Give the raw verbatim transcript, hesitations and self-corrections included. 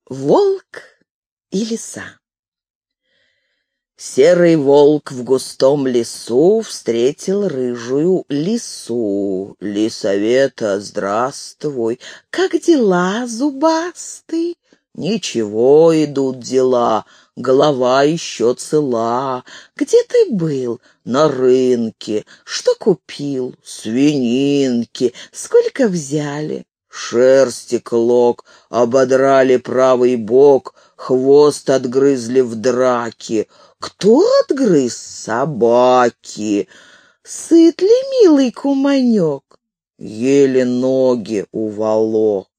Волк и лиса. Серый волк в густом лесу встретил рыжую лису. «Лисавета, здравствуй! Как дела, зубастый?» «Ничего, идут дела, голова еще цела». «Где ты был?» «На рынке». «Что купил?» «Свининки». «Сколько взяли?» «Шерсти клок, ободрали правый бок, хвост отгрызли в драке». «Кто отгрыз?» «Собаки». «Сыт ли, милый куманек?» «Еле ноги уволок».